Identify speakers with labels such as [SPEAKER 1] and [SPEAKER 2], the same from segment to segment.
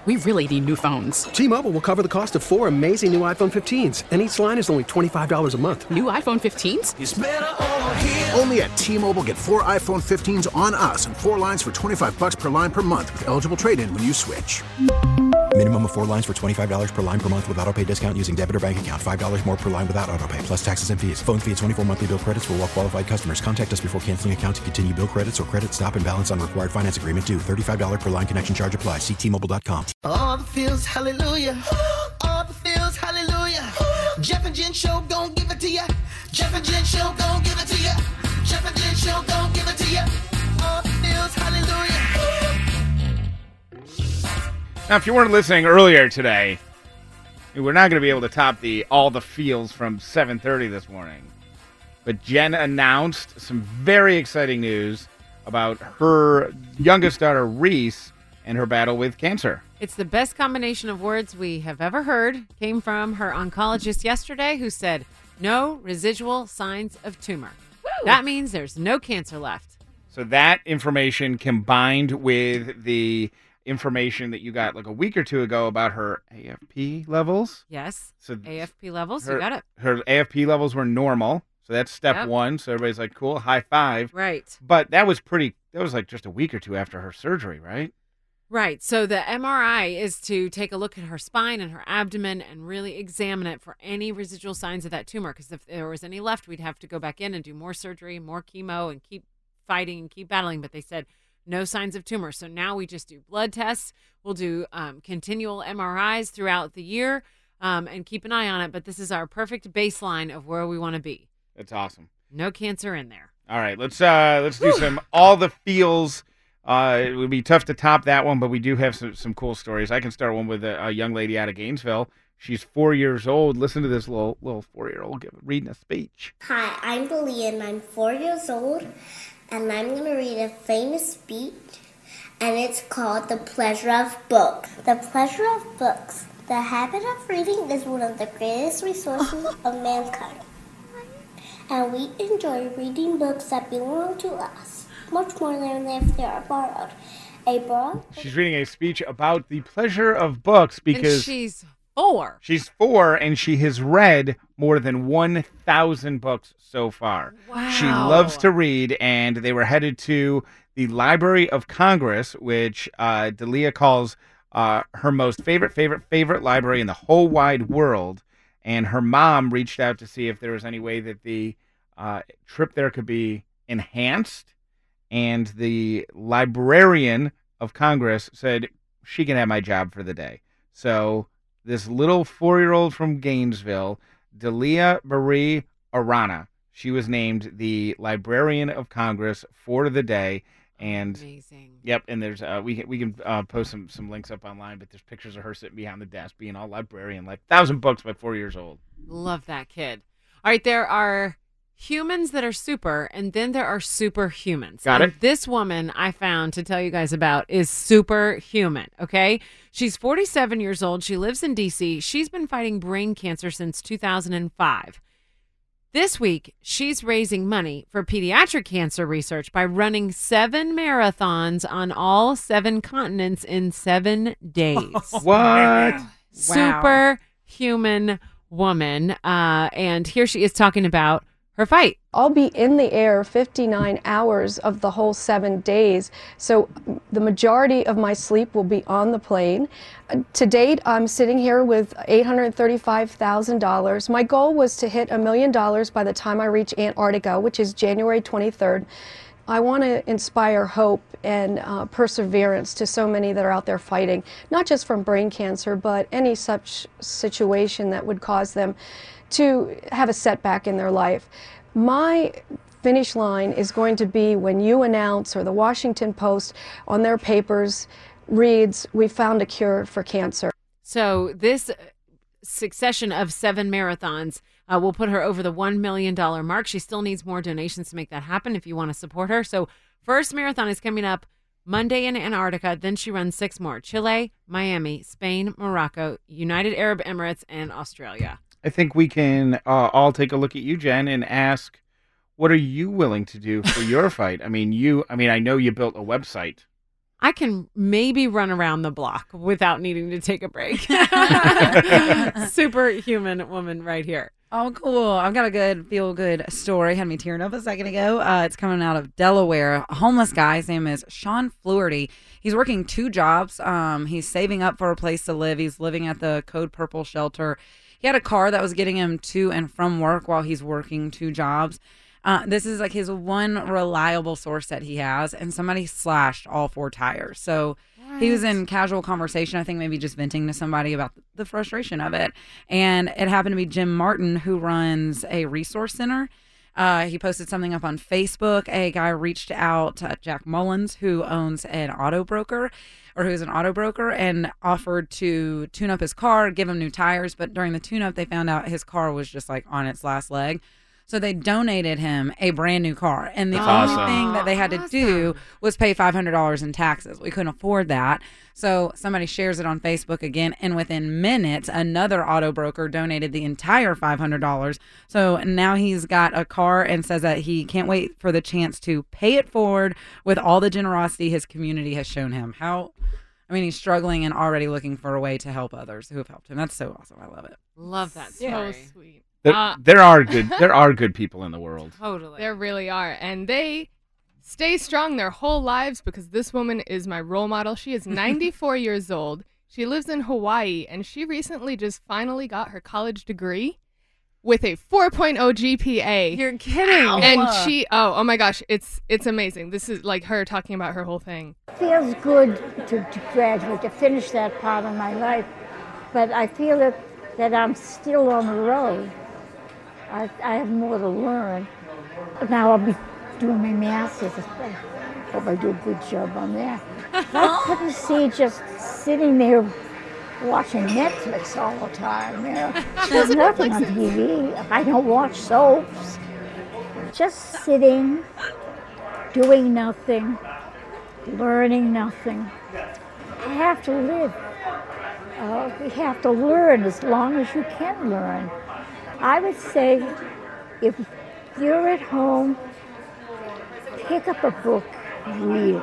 [SPEAKER 1] We really need new phones.
[SPEAKER 2] T-Mobile will cover the cost of 4 amazing new iPhone 15s, and each line is only $25 a month.
[SPEAKER 1] New iPhone 15s?
[SPEAKER 3] It's better over here.
[SPEAKER 4] Only at T-Mobile, get 4 iPhone 15s on us and 4 lines for $25 per line per month with eligible trade-in when you switch.
[SPEAKER 5] Minimum of 4 lines for $25 per line per month with autopay discount using debit or bank account. $5 more per line without autopay, plus taxes and fees. Phone fee at 24 monthly bill credits for well-qualified customers. Contact us before canceling account to continue bill credits or credit stop and balance on required finance agreement due. $35 per line connection charge applies. See T-Mobile.com.
[SPEAKER 3] All the feels, hallelujah. All the feels, hallelujah. Jeff and Jen Show gon' give it to ya. Jeff and Jen Show gon' give it to ya. Jeff and Jen Show gon' give it to ya. All the feels, hallelujah.
[SPEAKER 6] Now, if you weren't listening earlier today, we're not going to be able to top all the feels from 7:30 this morning. But Jen announced some very exciting news about her youngest daughter, Reese, and her battle with cancer.
[SPEAKER 7] It's the best combination of words we have ever heard. Came from her oncologist yesterday, who said, no residual signs of tumor. Woo! That means there's no cancer left.
[SPEAKER 6] So that information combined with the information that you got like a week or two ago about her AFP levels.
[SPEAKER 7] Yes,
[SPEAKER 6] so
[SPEAKER 7] AFP levels, you got it.
[SPEAKER 6] Her AFP levels were normal, so that's step one. So everybody's like, cool, high five.
[SPEAKER 7] Right.
[SPEAKER 6] But that was like just a week or two after her surgery, right?
[SPEAKER 7] Right. So the MRI is to take a look at her spine and her abdomen and really examine it for any residual signs of that tumor. Because if there was any left, we'd have to go back in and do more surgery, more chemo, and keep fighting and keep battling. But they said no signs of tumor. So now we just do blood tests. We'll do continual MRIs throughout the year and keep an eye on it. But this is our perfect baseline of where we want to be.
[SPEAKER 6] That's awesome.
[SPEAKER 7] No cancer in there.
[SPEAKER 6] All right, let's do some all the feels. It would be tough to top that one, but we do have some cool stories. I can start one with a young lady out of Gainesville. She's 4 years old. Listen to this little 4-year-old reading a speech.
[SPEAKER 8] Hi, I'm Dalia, and I'm 4 years old, and I'm going to read a famous speech, and it's called The Pleasure of Books. The pleasure of books. The habit of reading is one of the greatest resources of mankind, and we enjoy reading books that belong to us much more than if they are borrowed.
[SPEAKER 6] She's reading a speech about the pleasure of books because
[SPEAKER 7] and she's 4.
[SPEAKER 6] She's 4 and she has read more than 1,000 books so far.
[SPEAKER 7] Wow.
[SPEAKER 6] She loves to read, and they were headed to the Library of Congress, which Dalia calls her most favorite library in the whole wide world. And her mom reached out to see if there was any way that the trip there could be enhanced. And the librarian of Congress said she can have my job for the day. So this little 4-year-old from Gainesville, Dalia Marie Arana, she was named the Librarian of Congress for the day. And
[SPEAKER 7] amazing.
[SPEAKER 6] Yep, and there's we can post some links up online, but there's pictures of her sitting behind the desk being all librarian, like 1,000 books by 4 years old.
[SPEAKER 7] Love that kid. All right, there are humans that are super, and then there are superhumans.
[SPEAKER 6] Got it.
[SPEAKER 7] This woman I found to tell you guys about is superhuman, okay? She's 47 years old. She lives in D.C. She's been fighting brain cancer since 2005. This week, she's raising money for pediatric cancer research by running 7 marathons on all 7 continents in 7 days.
[SPEAKER 6] What?
[SPEAKER 7] Superhuman woman. And here she is talking about her fight.
[SPEAKER 9] I'll be in the air 59 hours of the whole 7 days, so the majority of my sleep will be on the plane. To date, I'm sitting here with $835,000. My goal was to hit $1 million by the time I reach Antarctica, which is January 23rd. I want to inspire hope and perseverance to so many that are out there fighting, not just from brain cancer, but any such situation that would cause them to have a setback in their life. My finish line is going to be when you announce, or the Washington Post on their papers reads, "We found a cure for cancer."
[SPEAKER 7] So this succession of 7 marathons will put her over the $1 million mark. She still needs more donations to make that happen if you want to support her. So first marathon is coming up Monday in Antarctica. Then she runs 6 more: Chile, Miami, Spain, Morocco, United Arab Emirates, and Australia.
[SPEAKER 6] I think we can all take a look at you, Jen, and ask, what are you willing to do for your fight? I mean, I know you built a website
[SPEAKER 7] I can maybe run around the block without needing to take a break. Superhuman woman right here.
[SPEAKER 10] Oh, cool. I've got a good feel-good story. Had me tearing up a second ago. It's coming out of Delaware. A homeless guy. His name is Sean Fluharty. He's working 2 jobs. He's saving up for a place to live. He's living at the Code Purple shelter. He had a car that was getting him to and from work while he's working 2 jobs. This is like his one reliable source that he has, and somebody slashed all 4 tires. So he was in casual conversation, I think maybe just venting to somebody about the frustration of it. And it happened to be Jim Martin, who runs a resource center. He posted something up on Facebook. A guy reached out to Jack Mullins, who owns an auto broker, or who's an auto broker, and offered to tune up his car, give him new tires. But during the tune-up, they found out his car was just like on its last leg. So they donated him a brand new car. And the only thing that they had to do was pay $500 in taxes. We couldn't afford that. So somebody shares it on Facebook again. And within minutes, another auto broker donated the entire $500. So now he's got a car and says that he can't wait for the chance to pay it forward with all the generosity his community has shown him. He's struggling and already looking for a way to help others who have helped him. That's so awesome. I love it.
[SPEAKER 7] Love that story.
[SPEAKER 11] So sweet.
[SPEAKER 6] There are good people in the world.
[SPEAKER 7] Totally.
[SPEAKER 11] There really are. And they stay strong their whole lives because this woman is my role model. She is 94 years old. She lives in Hawaii, and she recently just finally got her college degree with a 4.0 GPA.
[SPEAKER 7] You're kidding.
[SPEAKER 11] And she, oh my gosh, it's amazing. This is like her talking about her whole thing.
[SPEAKER 12] Feels good to graduate, to finish that part of my life. But I feel that I'm still on the road. I have more to learn. Now I'll be doing my master's. I hope I do a good job on that. I couldn't see just sitting there watching Netflix all the time. There's nothing on TV. I don't watch soaps. Just sitting, doing nothing, learning nothing. I have to live. We have to learn as long as you can learn. I would say if you're at home, pick up a book, read.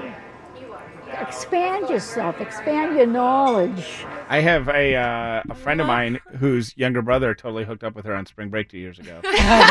[SPEAKER 12] Expand yourself, expand your knowledge.
[SPEAKER 6] I have a friend of mine whose younger brother totally hooked up with her on spring break 2 years ago.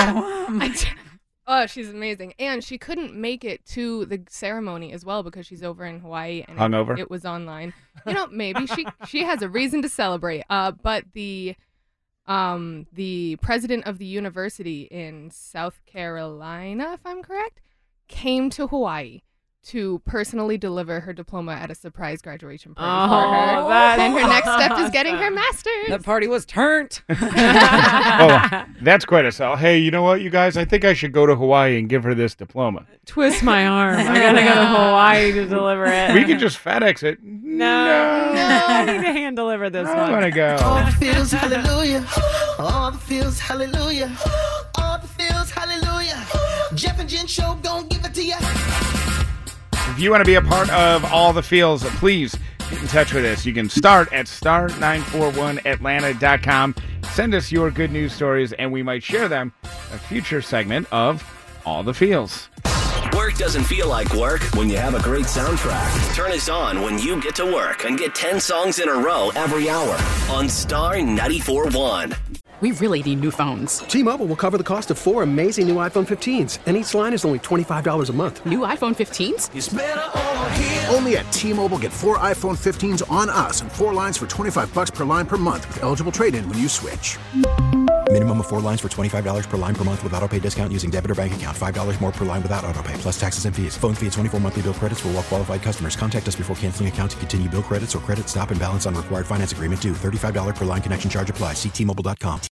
[SPEAKER 11] Oh, she's amazing. And she couldn't make it to the ceremony as well because she's over in Hawaii. And
[SPEAKER 6] hungover?
[SPEAKER 11] It was online. Maybe she has a reason to celebrate. But the president of the university in South Carolina, if I'm correct, came to Hawaii to personally deliver her diploma at a surprise graduation party for her. And her next step is getting her master's.
[SPEAKER 10] The party was turned.
[SPEAKER 6] Oh, that's quite a sell. Hey, you know what, you guys? I think I should go to Hawaii and give her this diploma.
[SPEAKER 7] Twist my arm. I gotta go to Hawaii to deliver it.
[SPEAKER 6] We could just FedEx it.
[SPEAKER 7] No. I need to hand deliver this one.
[SPEAKER 6] I want to go.
[SPEAKER 3] All the feels, hallelujah. All the feels, hallelujah. All the feels, hallelujah. Jeff and Jen Show gon' give it to you.
[SPEAKER 6] If you want to be a part of All the Feels, please get in touch with us. You can start at star941atlanta.com. Send us your good news stories, and we might share them in a future segment of All the Feels.
[SPEAKER 13] Work doesn't feel like work when you have a great soundtrack. Turn us on when you get to work and get 10 songs in a row every hour on Star 94.1.
[SPEAKER 1] We really need new phones.
[SPEAKER 2] T-Mobile will cover the cost of 4 amazing new iPhone 15s, and each line is only $25 a month.
[SPEAKER 1] New iPhone 15s?
[SPEAKER 3] It's better over here.
[SPEAKER 4] Only at T-Mobile, get 4 iPhone 15s on us and 4 lines for $25 per line per month with eligible trade-in when you switch.
[SPEAKER 5] Minimum of 4 lines for $25 per line per month with autopay discount using debit or bank account. $5 more per line without autopay, plus taxes and fees. Phone fee at 24 monthly bill credits for well-qualified customers. Contact us before canceling account to continue bill credits or credit stop and balance on required finance agreement due. $35 per line connection charge applies. See T-Mobile.com.